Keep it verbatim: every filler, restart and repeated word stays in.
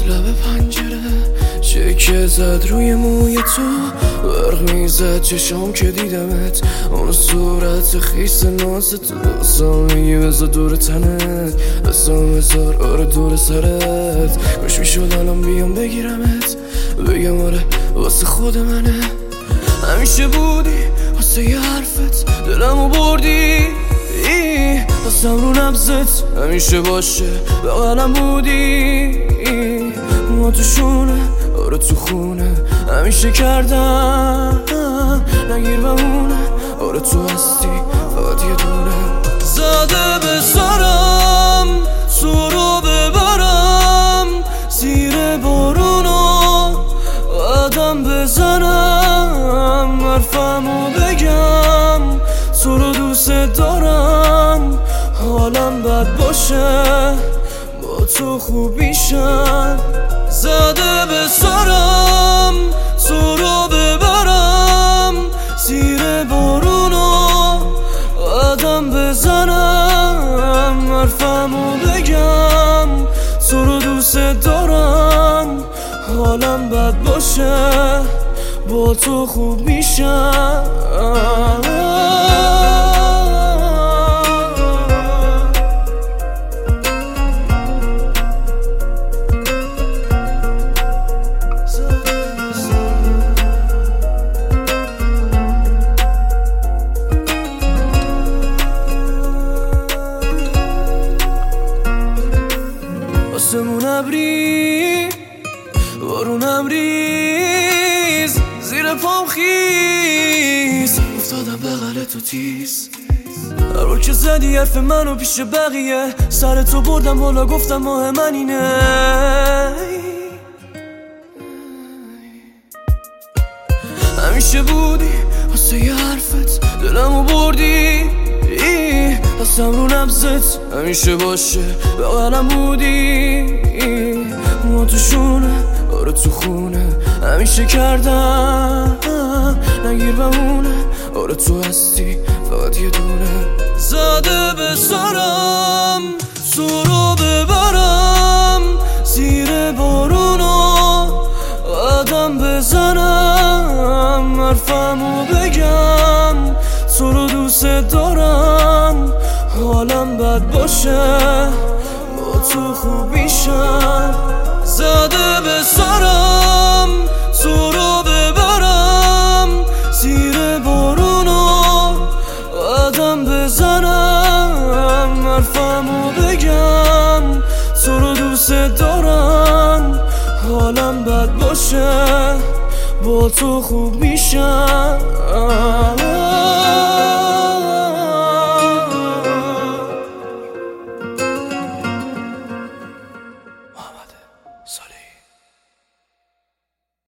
لب پنجره چکه زد روی موی تو، برق میزد چشام که دیدمت، اون صورت خیس ناز تو. دستام میگی بذار دور تنت، دستام بذار آره دور سرت. خوش میشد الان بیام بگیرمت، بگم آره واسه خود منه. همیشه بودی واسه یه حرفت دلمو بردی، دستم رو نبزت همیشه باشه بغلم بودی. ما تو شونه آره تو خونه همیشه کردم نگیر بمونه، آره تو هستی فقط یه دونه. زده به سرم سورو ببرم زیر بارونو، قدم بزنم حرفمو بگم تو رو دوست دارم. حالم بد باشه با تو خوب میشم. زده به سرم تو رو ببرم زیر بارونو، قدم بزنم حرفمو بگم تو رو دوست دارم. حالم بد باشه با تو خوب میشم. آسمون ابری بارونم ریز، زیر پام خیز افتادم بغل تو تیز. هر رو که زدی حرف منو پیش بقیه، سر تو بردم حالا گفتم ماه من اینه. همیشه بودی واسه یه حرفت دلمو بردی، دستم رو نبزت همیشه باشه بغلم بودی. ما تو شونه آره تو خونه همیشه کردم نگیر بمونه، آره تو هستی فقط یه دونه. زده به سرم تو رو ببرم زیر بارونو، قدم بزنم حرفمو بگم تو رو دوست دارم. حالم بد باشه با تو خوب میشم. زده به سرم تو رو ببرم زیر بارونو، قدم بزنم حرفمو بگم تو رو دوست دارم. حالم بد باشه با تو خوب میشم.